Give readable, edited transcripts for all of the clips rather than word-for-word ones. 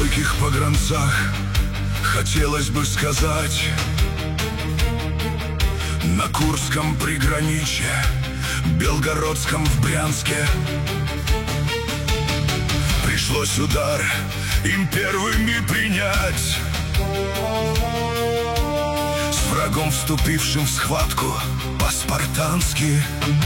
стойких погранцах хотелось бы сказать: на Курском приграничье, Белгородском в Брянске пришлось удар им первыми принять. С врагом, вступившим в схватку по-спартански.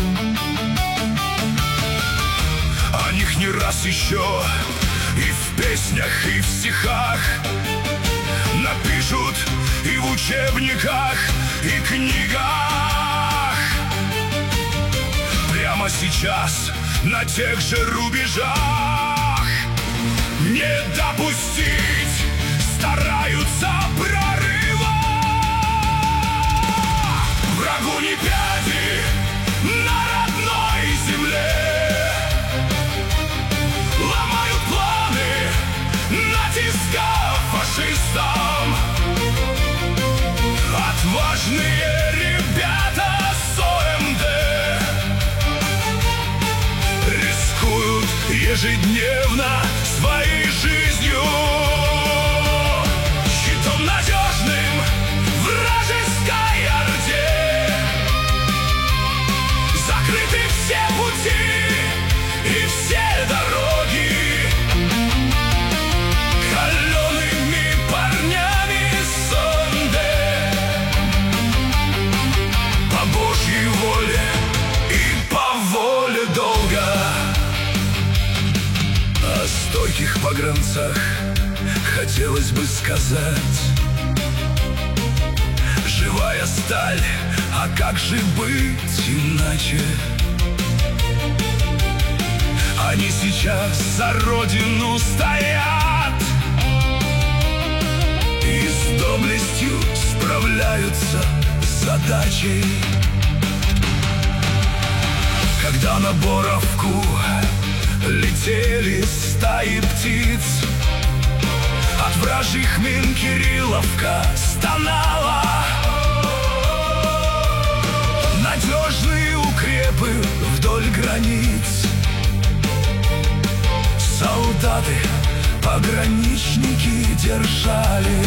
О них не раз еще и в песнях, и в стихах напишут, и в учебниках, и книгах. Прямо сейчас на тех же рубежах не допустить стараются прорыва. Врагу ни пяди на родной земле, ломают планы, натискав фашистам. Отважные ребята с ОМД рискуют ежедневно своей жизнью, щитом надежным вражеской орде. Закрыты все пути и все дороги холеными парнями с ОМД. По Божьей воле и по воле долга. О стойких погранцах хотелось бы сказать: живая сталь, а как же быть иначе? Они сейчас за родину стоят и с доблестью справляются с задачей. Когда на Боровку летели стаи птиц, от вражьих мин Кирилловка стонала. Надежные укрепы вдоль границ солдаты, пограничники держали.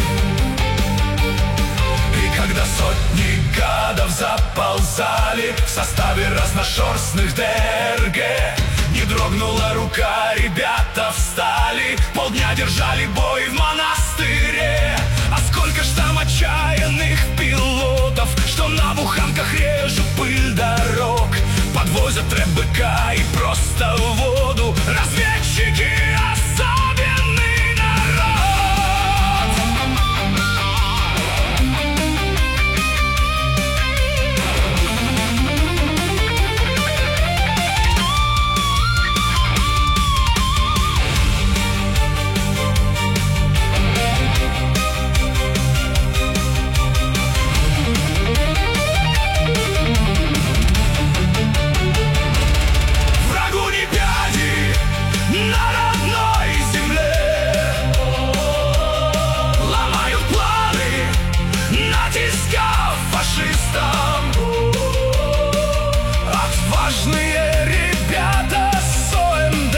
И когда сотни гадов заползали в составе разношерстных ДРГ, не дрогнула рука, ребята встали, полдня держали бой в монастыре. А сколько ж там отчаянных пилотов, что на буханках режут пыль дорог, подвозят рэп-быка и просто в воду. Разведчики — особенный народ. Отважные ребята с ОМД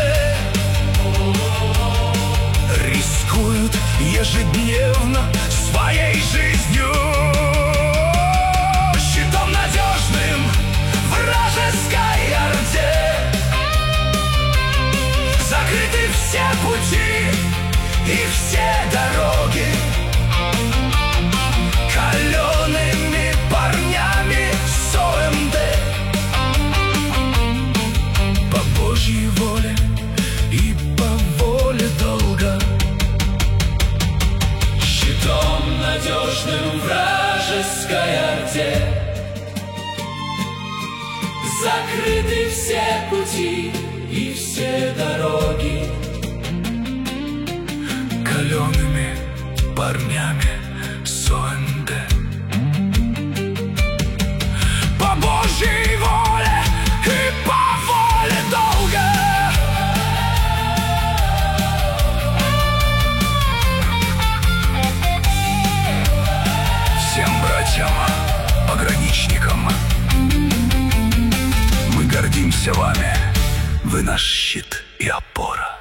рискуют ежедневно своей жизнью, щитом надежным вражеской орде. Закрыты все пути и все дороги холеными парнями с ОМД. По Божьей воле и по воле долга, щитом надежным вражеской орде. Закрыты все пути и все дороги холеными парнями с ОМД. По Божьей воле и по воле долга. Всем братьям, пограничникам, мы гордимся вами. Вы наш щит и опора.